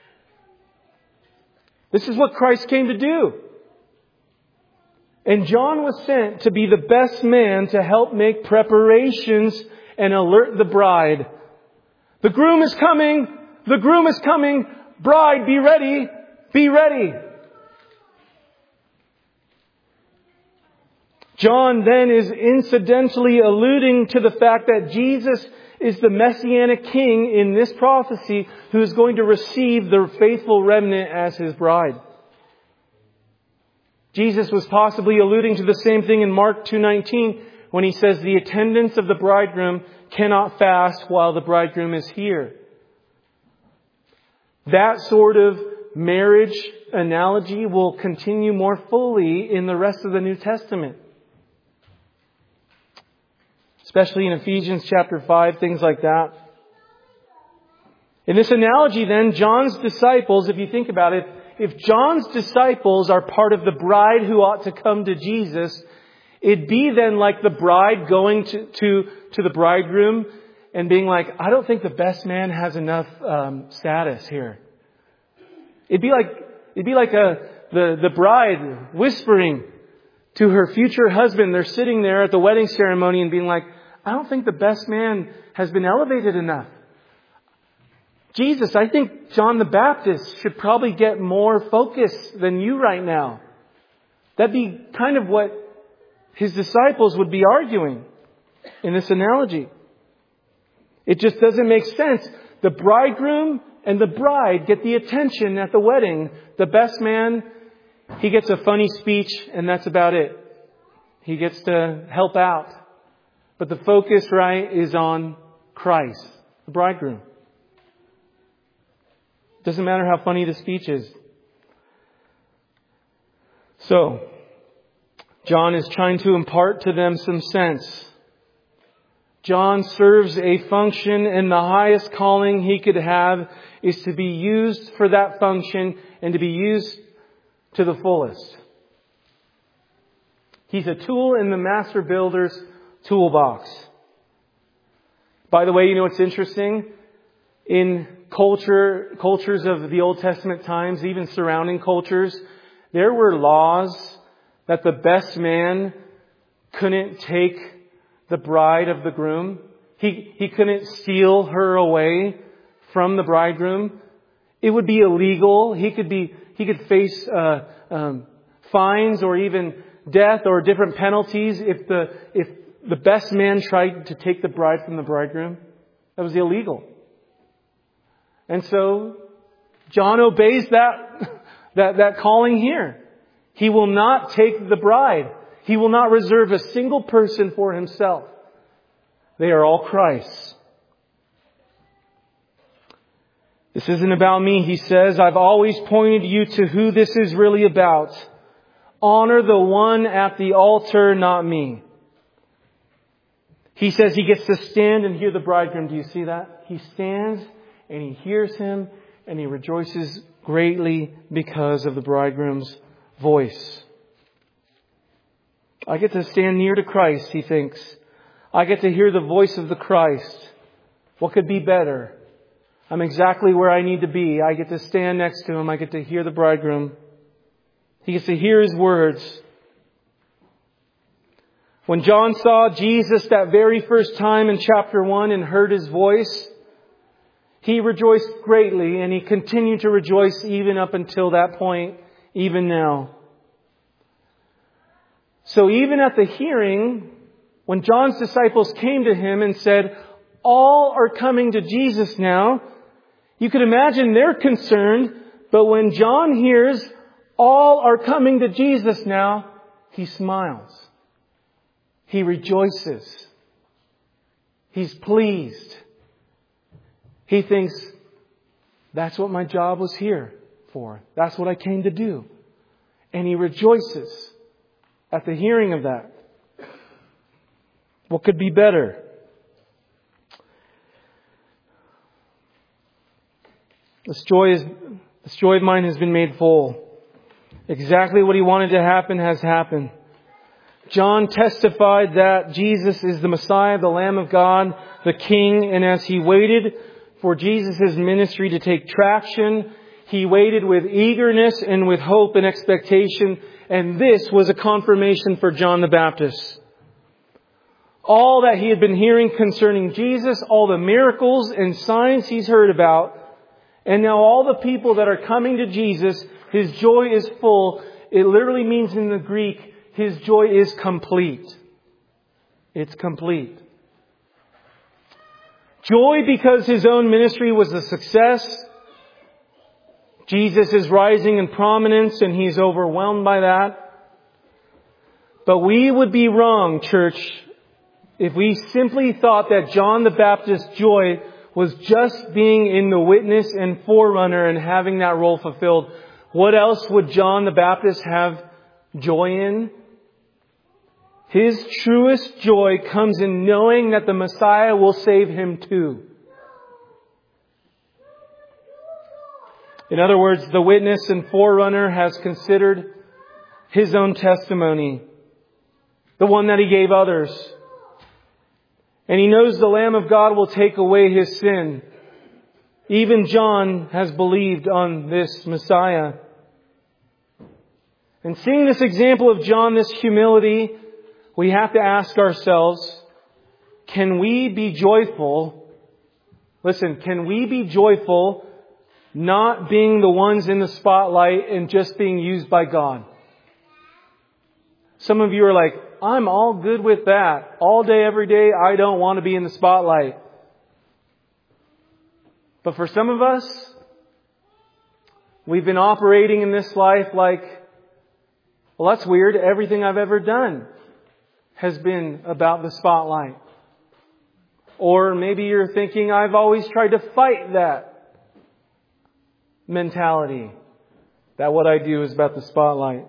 This is what Christ came to do. And John was sent to be the best man to help make preparations and alert the bride. The groom is coming. The groom is coming. Bride, be ready. Be ready. John then is incidentally alluding to the fact that Jesus is the Messianic King in this prophecy who is going to receive the faithful remnant as His bride. Jesus was possibly alluding to the same thing in Mark 2:19 when He says the attendants of the bridegroom cannot fast while the bridegroom is here. That sort of marriage analogy will continue more fully in the rest of the New Testament. Especially in Ephesians chapter 5, things like that. In this analogy then, John's disciples, if you think about it, if John's disciples are part of the bride who ought to come to Jesus, it'd be then like the bride going to the bridegroom and being like, I don't think the best man has enough status here. It'd be like the bride whispering to her future husband. They're sitting there at the wedding ceremony and being like, I don't think the best man has been elevated enough. Jesus, I think John the Baptist should probably get more focus than you right now. That'd be kind of what His disciples would be arguing in this analogy. It just doesn't make sense. The bridegroom and the bride get the attention at the wedding. The best man, he gets a funny speech and that's about it. He gets to help out. But the focus, right, is on Christ, the bridegroom. Doesn't matter how funny the speech is. So, John is trying to impart to them some sense. John serves a function, and the highest calling he could have is to be used for that function and to be used to the fullest. He's a tool in the master builder's toolbox. By the way, you know what's interesting? In cultures of the Old Testament times, even surrounding cultures, there were laws that the best man couldn't take the bride of the groom. He couldn't steal her away from the bridegroom. It would be illegal. He could face fines or even death or different penalties if the best man tried to take the bride from the bridegroom. That was illegal. And so John obeys that calling here. He will not take the bride. He will not reserve a single person for himself. They are all Christ's. This isn't about me, he says. I've always pointed you to who this is really about. Honor the one at the altar, not me. He says he gets to stand and hear the bridegroom. Do you see that? He stands and he hears him and he rejoices greatly because of the bridegroom's voice. I get to stand near to Christ, he thinks. I get to hear the voice of the Christ. What could be better? I'm exactly where I need to be. I get to stand next to him. I get to hear the bridegroom. He gets to hear his words. When John saw Jesus that very first time in chapter 1 and heard his voice, he rejoiced greatly, and he continued to rejoice even up until that point, even now. So even at the hearing, when John's disciples came to him and said, all are coming to Jesus now, you could imagine they're concerned, but when John hears all are coming to Jesus now, he smiles. He rejoices. He's pleased. He thinks, that's what my job was here for. That's what I came to do. And he rejoices at the hearing of that. What could be better? This joy of mine has been made full. Exactly what he wanted to happen has happened. John testified that Jesus is the Messiah, the Lamb of God, the King, and as he waited for Jesus' ministry to take traction, he waited with eagerness and with hope and expectation, and this was a confirmation for John the Baptist. All that he had been hearing concerning Jesus, all the miracles and signs he's heard about, and now all the people that are coming to Jesus, his joy is full. It literally means in the Greek, his joy is complete. It's complete. Joy because his own ministry was a success. Jesus is rising in prominence and he's overwhelmed by that. But we would be wrong, church, if we simply thought that John the Baptist's joy was just being in the witness and forerunner and having that role fulfilled. What else would John the Baptist have joy in? His truest joy comes in knowing that the Messiah will save him too. In other words, the witness and forerunner has considered his own testimony, the one that he gave others. And he knows the Lamb of God will take away his sin. Even John has believed on this Messiah. And seeing this example of John, this humility, we have to ask ourselves, can we be joyful? Listen, can we be joyful not being the ones in the spotlight and just being used by God? Some of you are like, I'm all good with that. All day, every day, I don't want to be in the spotlight. But for some of us, we've been operating in this life like, well, that's weird. Everything I've ever done has been about the spotlight. Or maybe you're thinking, I've always tried to fight that mentality, that what I do is about the spotlight.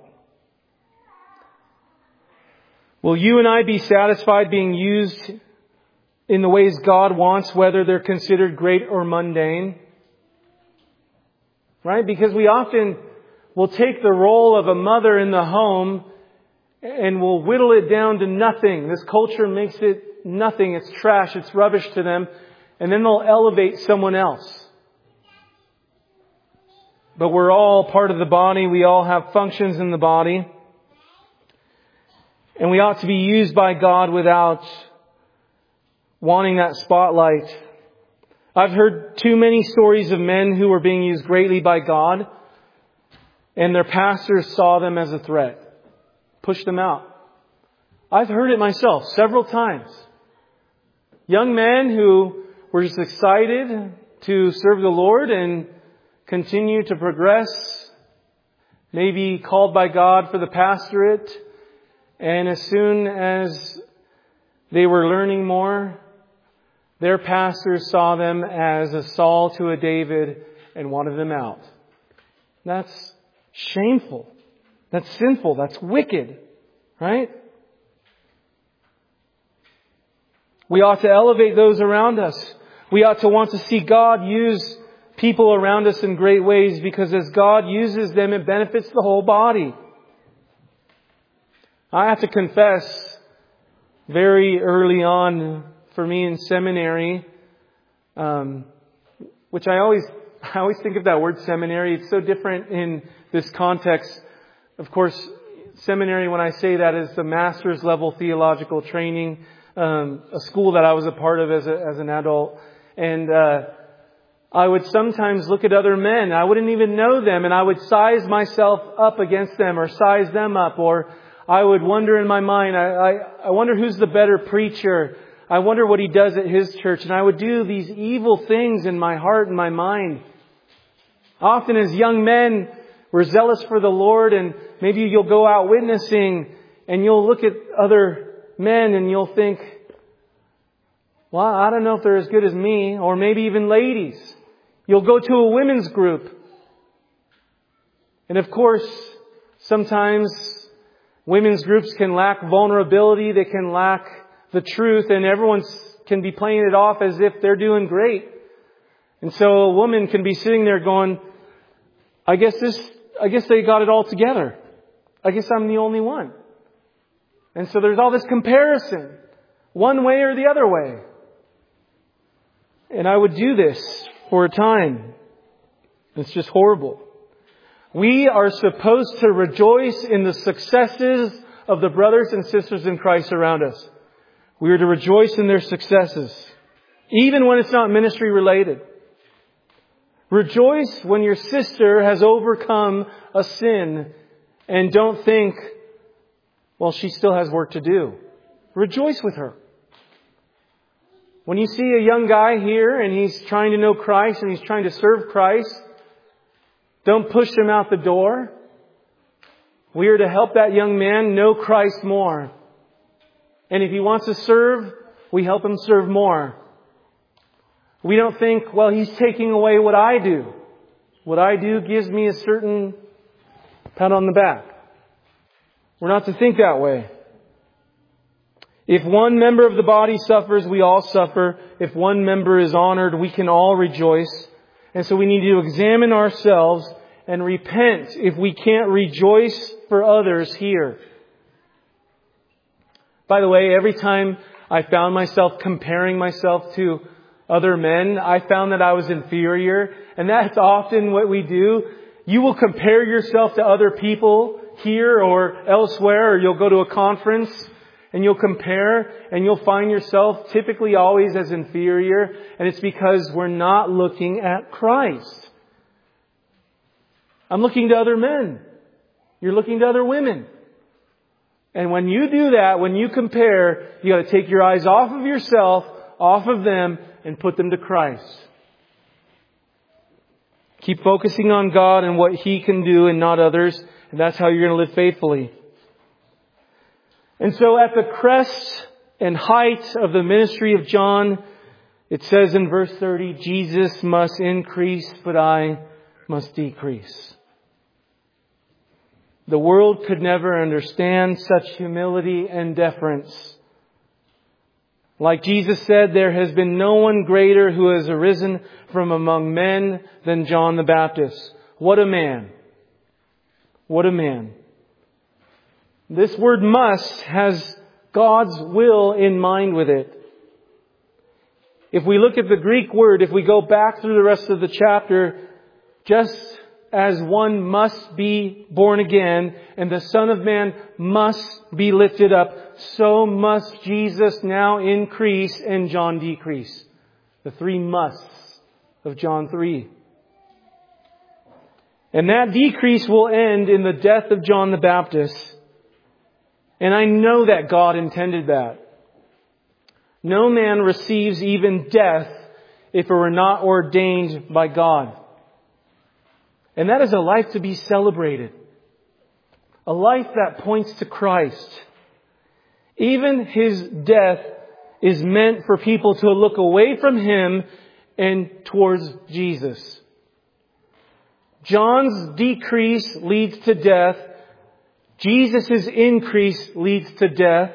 Will you and I be satisfied being used in the ways God wants, whether they're considered great or mundane? Right? Because we often will take the role of a mother in the home and we'll whittle it down to nothing. This culture makes it nothing. It's trash. It's rubbish to them. And then they'll elevate someone else. But we're all part of the body. We all have functions in the body. And we ought to be used by God without wanting that spotlight. I've heard too many stories of men who were being used greatly by God, and their pastors saw them as a threat, pushed them out. I've heard it myself several times. Young men who were just excited to serve the Lord and continue to progress, maybe called by God for the pastorate, and as soon as they were learning more, their pastors saw them as a Saul to a David and wanted them out. That's shameful. That's sinful. That's wicked. Right? We ought to elevate those around us. We ought to want to see God use people around us in great ways, because as God uses them, it benefits the whole body. I have to confess, very early on for me in seminary, which I always think of that word seminary. It's so different in this context. Of course, seminary, when I say that, is the master's level theological training, a school that I was a part of as an adult. And I would sometimes look at other men. I wouldn't even know them, and I would size myself up against them or size them up, or I would wonder in my mind, I wonder who's the better preacher. I wonder what he does at his church. And I would do these evil things in my heart and my mind. Often as young men, we're zealous for the Lord, and maybe you'll go out witnessing and you'll look at other men and you'll think, well, I don't know if they're as good as me. Or maybe even ladies. You'll go to a women's group. And of course, sometimes women's groups can lack vulnerability. They can lack the truth, and everyone can be playing it off as if they're doing great. And so a woman can be sitting there going, I guess they got it all together. I guess I'm the only one. And so there's all this comparison, one way or the other way. And I would do this for a time. It's just horrible. We are supposed to rejoice in the successes of the brothers and sisters in Christ around us. We are to rejoice in their successes, even when it's not ministry related. Rejoice when your sister has overcome a sin, and don't think, well, she still has work to do. Rejoice with her. When you see a young guy here and he's trying to know Christ and he's trying to serve Christ, don't push him out the door. We are to help that young man know Christ more. And if he wants to serve, we help him serve more. We don't think, well, he's taking away what I do. What I do gives me a certain pat on the back. We're not to think that way. If one member of the body suffers, we all suffer. If one member is honored, we can all rejoice. And so we need to examine ourselves and repent if we can't rejoice for others here. By the way, every time I found myself comparing myself to other men, I found that I was inferior. And that's often what we do. You will compare yourself to other people here or elsewhere, or you'll go to a conference and you'll compare and you'll find yourself typically always as inferior. And it's because we're not looking at Christ. I'm looking to other men. You're looking to other women. And when you do that, when you compare, you got to take your eyes off of yourself, off of them, and put them to Christ. Keep focusing on God and what He can do and not others. And that's how you're going to live faithfully. And so at the crest and height of the ministry of John, it says in verse 30, Jesus must increase, but I must decrease. The world could never understand such humility and deference. Like Jesus said, there has been no one greater who has arisen from among men than John the Baptist. What a man. What a man. This word must has God's will in mind with it. If we look at the Greek word, if we go back through the rest of the chapter, just as one must be born again and the Son of Man must be lifted up, so must Jesus now increase and John decrease. The three musts of John 3. And that decrease will end in the death of John the Baptist. And I know that God intended that. No man receives even death if it were not ordained by God. And that is a life to be celebrated. A life that points to Christ. Even His death is meant for people to look away from Him and towards Jesus. John's decrease leads to death. Jesus' increase leads to death.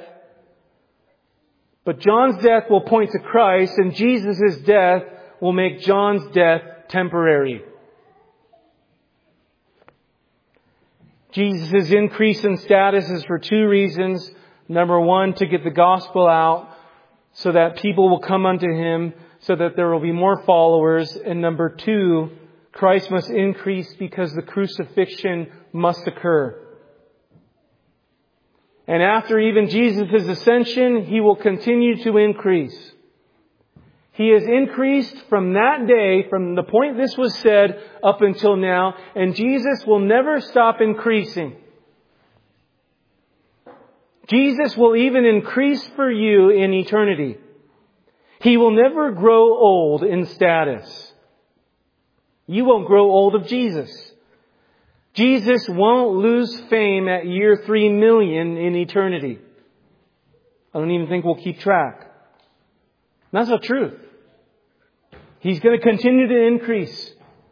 But John's death will point to Christ, and Jesus' death will make John's death temporary. Jesus' increase in status is for two reasons. Number one, to get the gospel out so that people will come unto Him, so that there will be more followers. And number two, Christ must increase because the crucifixion must occur. And after even Jesus' ascension, He will continue to increase. He has increased from that day, from the point this was said, up until now. And Jesus will never stop increasing. Jesus will even increase for you in eternity. He will never grow old in status. You won't grow old of Jesus. Jesus won't lose fame at year 3 million in eternity. I don't even think we'll keep track. That's the truth. He's going to continue to increase.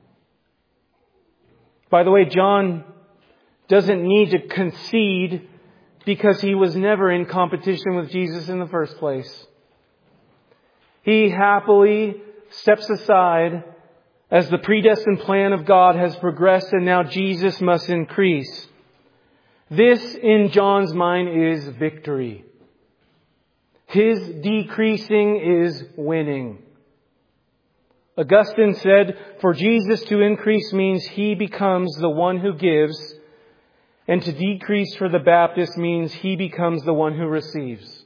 By the way, John doesn't need to concede because he was never in competition with Jesus in the first place. He happily steps aside as the predestined plan of God has progressed, and now Jesus must increase. This, in John's mind, is victory. His decreasing is winning. Augustine said, for Jesus to increase means He becomes the one who gives, and to decrease for the Baptist means He becomes the one who receives.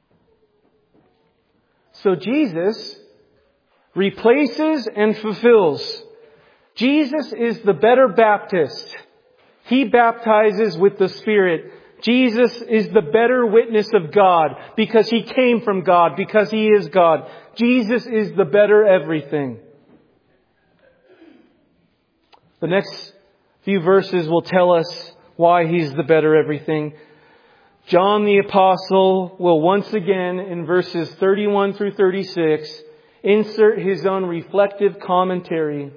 So Jesus replaces and fulfills. Jesus is the better Baptist. He baptizes with the Spirit. Jesus is the better witness of God because He came from God, because He is God. Jesus is the better everything. The next few verses will tell us why He's the better everything. John the Apostle will once again, in verses 31 through 36, insert his own reflective commentary.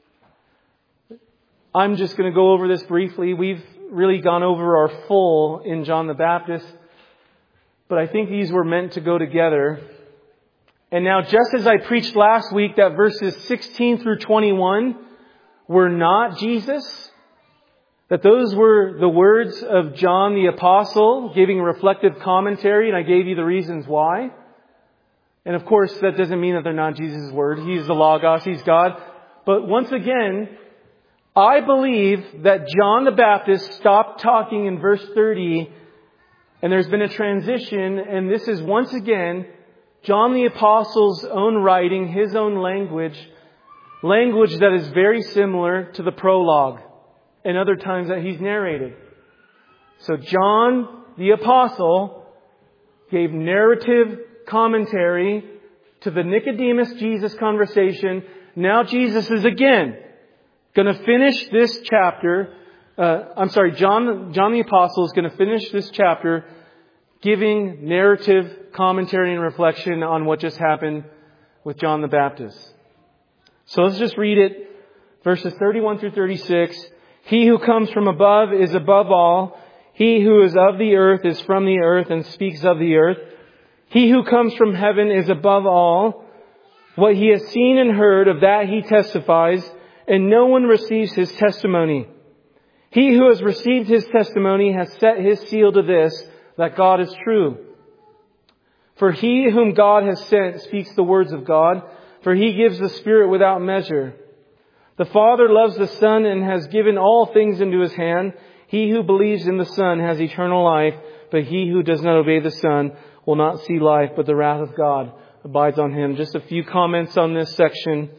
I'm just going to go over this briefly. We've really gone over our full in John the Baptist, but I think these were meant to go together. And now, just as I preached last week that verses 16 through 21 were not Jesus, that those were the words of John the Apostle giving reflective commentary, and I gave you the reasons why. And of course, that doesn't mean that they're not Jesus' word. He's the Logos, He's God. But once again, I believe that John the Baptist stopped talking in verse 30, and there's been a transition, and this is once again John the Apostle's own writing, his own language that is very similar to the prologue and other times that he's narrated. So John the Apostle gave narrative commentary to the Nicodemus Jesus conversation. Now Jesus is again going to finish this chapter. John the Apostle is going to finish this chapter giving narrative commentary and reflection on what just happened with John the Baptist. So let's just read it. Verses 31 through 36. He who comes from above is above all. He who is of the earth is from the earth and speaks of the earth. He who comes from heaven is above all. What he has seen and heard, of that he testifies, and no one receives his testimony. He who has received his testimony has set his seal to this, that God is true. For he whom God has sent speaks the words of God, for he gives the Spirit without measure. The Father loves the Son and has given all things into His hand. He who believes in the Son has eternal life, but he who does not obey the Son will not see life, but the wrath of God abides on him. Just a few comments on this section.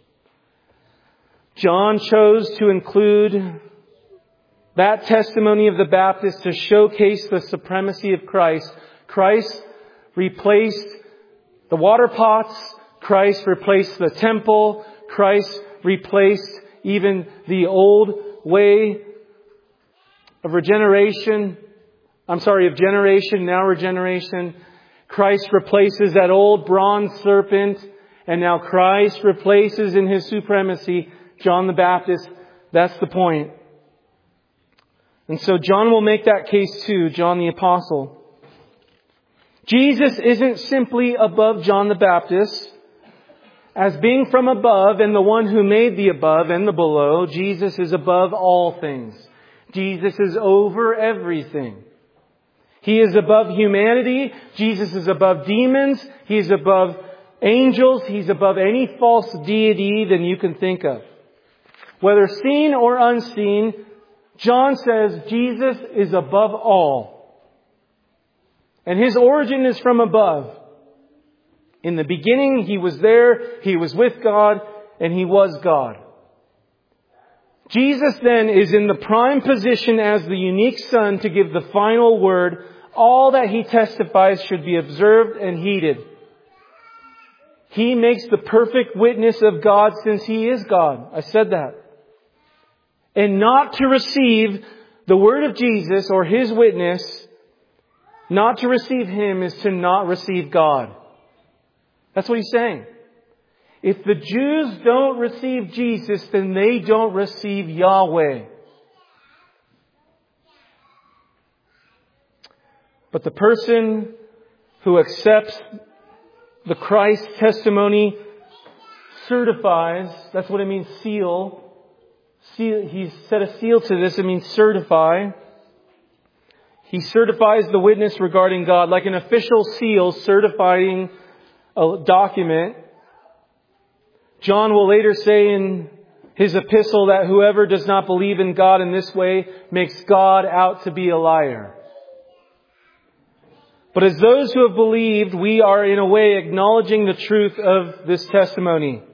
John chose to include that testimony of the Baptist to showcase the supremacy of Christ. Christ replaced the water pots. Christ replaced the temple. Christ replaced even the old way of generation, now regeneration. Christ replaces that old bronze serpent, and now Christ replaces in His supremacy John the Baptist. That's the point. And so John will make that case too, John the Apostle. Jesus isn't simply above John the Baptist. As being from above and the one who made the above and the below, Jesus is above all things. Jesus is over everything. He is above humanity. Jesus is above demons. He is above angels. He's above any false deity that you can think of. Whether seen or unseen, John says Jesus is above all. And His origin is from above. In the beginning, He was there, He was with God, and He was God. Jesus then is in the prime position as the unique Son to give the final word. All that He testifies should be observed and heeded. He makes the perfect witness of God since He is God. I said that. And not to receive the word of Jesus or His witness, not to receive Him is to not receive God. That's what He's saying. If the Jews don't receive Jesus, then they don't receive Yahweh. But the person who accepts the Christ testimony certifies. That's what it means, seal. He's set a seal to this. It means certify. He certifies the witness regarding God like an official seal certifying a document. John will later say in his epistle that whoever does not believe in God in this way makes God out to be a liar. But as those who have believed, we are in a way acknowledging the truth of this testimony.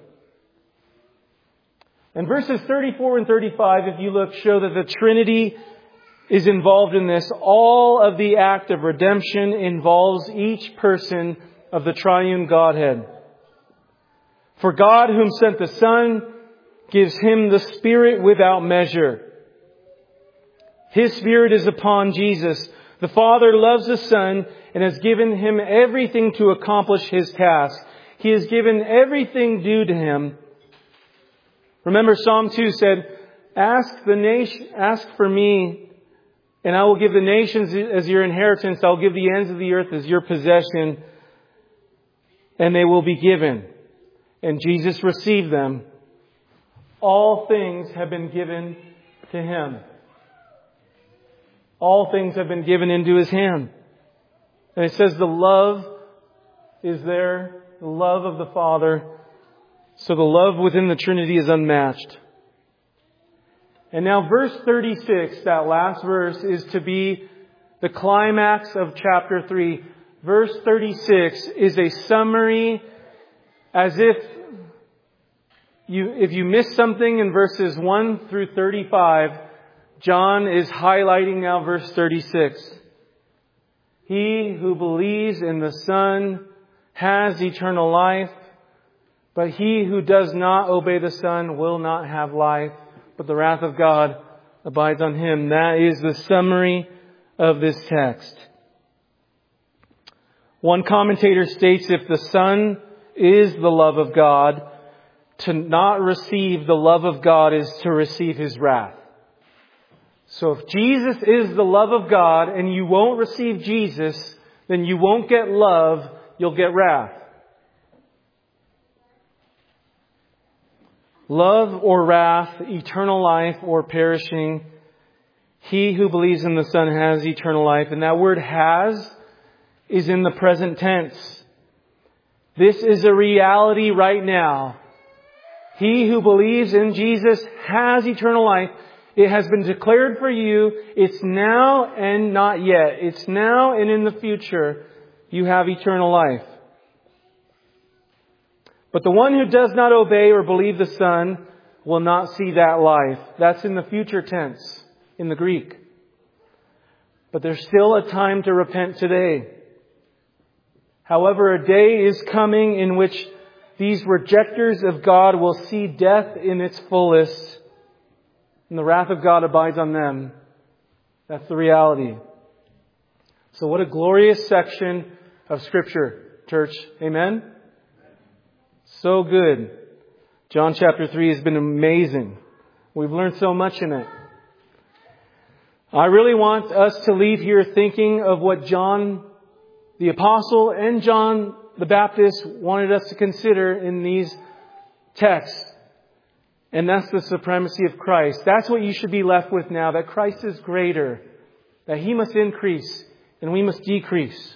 And verses 34 and 35, if you look, show that the Trinity is involved in this. All of the act of redemption involves each person of the triune Godhead. For God, whom sent the Son, gives Him the Spirit without measure. His Spirit is upon Jesus. The Father loves the Son and has given Him everything to accomplish His task. He has given everything due to Him. Remember, Psalm 2 said, ask for me, and I will give the nations as your inheritance. I will give the ends of the earth as your possession, and they will be given. And Jesus received them. All things have been given to Him. All things have been given into His hand. And it says the love is there, the love of the Father. So the love within the Trinity is unmatched. And now verse 36, that last verse, is to be the climax of chapter 3. Verse 36 is a summary, as if you missed something in verses 1 through 35, John is highlighting now verse 36. He who believes in the Son has eternal life, but he who does not obey the Son will not have life, but the wrath of God abides on him. That is the summary of this text. One commentator states, if the Son is the love of God, to not receive the love of God is to receive His wrath. So if Jesus is the love of God and you won't receive Jesus, then you won't get love, you'll get wrath. Love or wrath, eternal life or perishing. He who believes in the Son has eternal life. And that word has is in the present tense. This is a reality right now. He who believes in Jesus has eternal life. It has been declared for you. It's now and not yet. It's now and in the future. You have eternal life. But the one who does not obey or believe the Son will not see that life. That's in the future tense in the Greek. But there's still a time to repent today. However, a day is coming in which these rejectors of God will see death in its fullest, and the wrath of God abides on them. That's the reality. So what a glorious section of Scripture, church. Amen? So good. John chapter 3 has been amazing. We've learned so much in it. I really want us to leave here thinking of what John the Apostle and John the Baptist wanted us to consider in these texts. And that's the supremacy of Christ. That's what you should be left with now, that Christ is greater, that He must increase and we must decrease.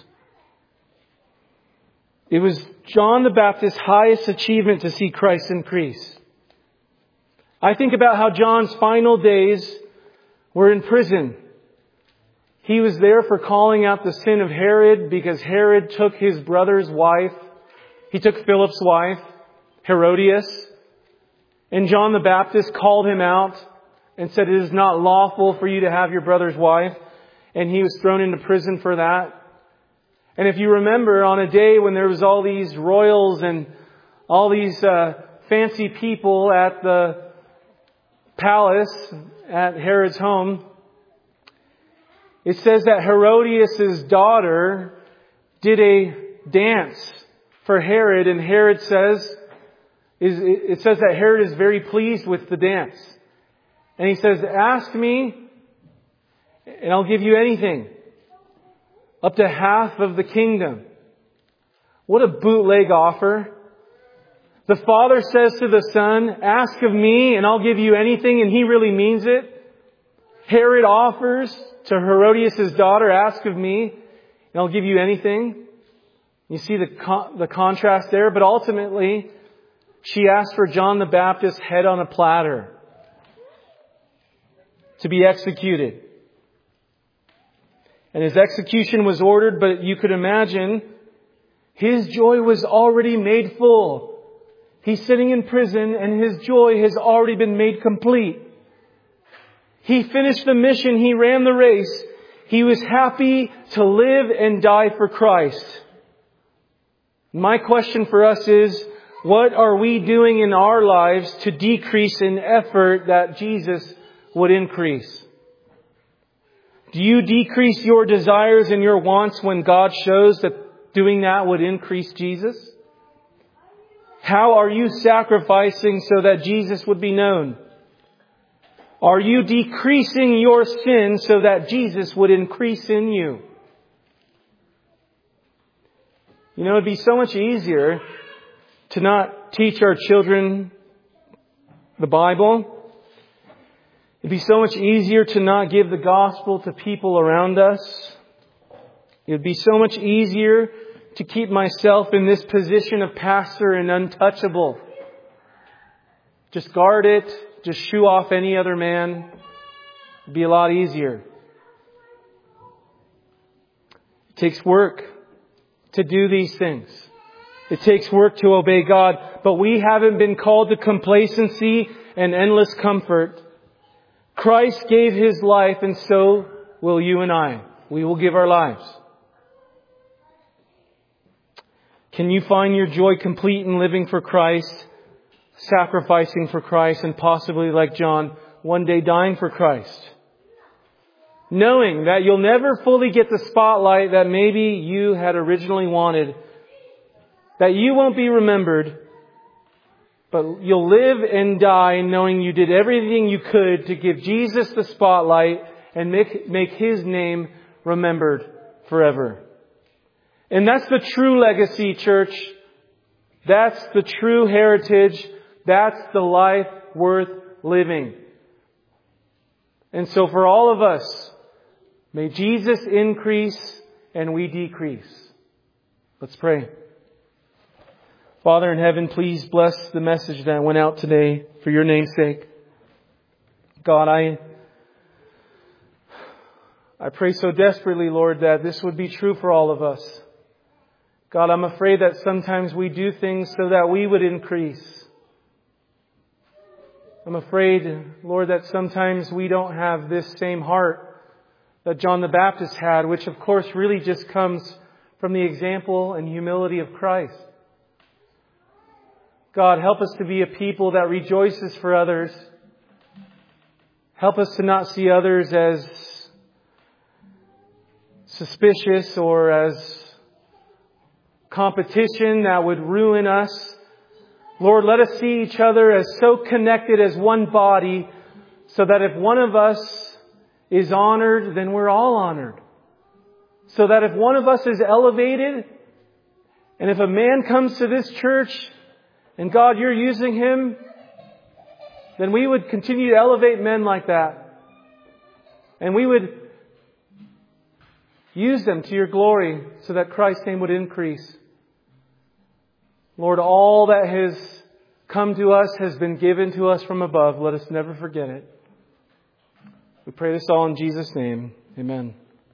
It was John the Baptist's highest achievement to see Christ increase. I think about how John's final days were in prison. He was there for calling out the sin of Herod because Herod took his brother's wife. He took Philip's wife, Herodias. And John the Baptist called him out and said, it is not lawful for you to have your brother's wife. And he was thrown into prison for that. And if you remember, on a day when there was all these royals and all these fancy people at the palace at Herod's home, it says that Herodias' daughter did a dance for Herod, and Herod says, it says that Herod is very pleased with the dance. And he says, ask me and I'll give you anything. Up to half of the kingdom. What a bootleg offer. The Father says to the Son, ask of me and I'll give you anything, and He really means it. Herod offers to Herodias' daughter, ask of me, and I'll give you anything. You see the contrast there, but ultimately, she asked for John the Baptist's head on a platter to be executed. And his execution was ordered, but you could imagine his joy was already made full. He's sitting in prison and his joy has already been made complete. He finished the mission. He ran the race. He was happy to live and die for Christ. My question for us is, what are we doing in our lives to decrease in effort that Jesus would increase? Do you decrease your desires and your wants when God shows that doing that would increase Jesus? How are you sacrificing so that Jesus would be known? Are you decreasing your sin so that Jesus would increase in you? You know, it'd be so much easier to not teach our children the Bible. It'd be so much easier to not give the gospel to people around us. It'd be so much easier to keep myself in this position of pastor and untouchable. Just guard it. Just shoo off any other man. It'd be a lot easier. It takes work to do these things. It takes work to obey God. But we haven't been called to complacency and endless comfort. Christ gave His life, and so will you and I. We will give our lives. Can you find your joy complete in living for Christ, sacrificing for Christ, and possibly, like John, one day dying for Christ? Knowing that you'll never fully get the spotlight that maybe you had originally wanted, that you won't be remembered, but you'll live and die knowing you did everything you could to give Jesus the spotlight and make His name remembered forever. And that's the true legacy, church. That's the true heritage. That's the life worth living. And so for all of us, may Jesus increase and we decrease. Let's pray. Father in heaven, please bless the message that went out today for your name's sake. God, I pray so desperately, Lord, that this would be true for all of us. God, I'm afraid that sometimes we do things so that we would increase. I'm afraid, Lord, that sometimes we don't have this same heart that John the Baptist had, which of course really just comes from the example and humility of Christ. God, help us to be a people that rejoices for others. Help us to not see others as suspicious or as competition that would ruin us. Lord, let us see each other as so connected as one body, so that if one of us is honored, then we're all honored. So that if one of us is elevated, and if a man comes to this church, and God, you're using him, then we would continue to elevate men like that. And we would use them to your glory so that Christ's name would increase. Lord, all that has come to us has been given to us from above. Let us never forget it. We pray this all in Jesus' name. Amen.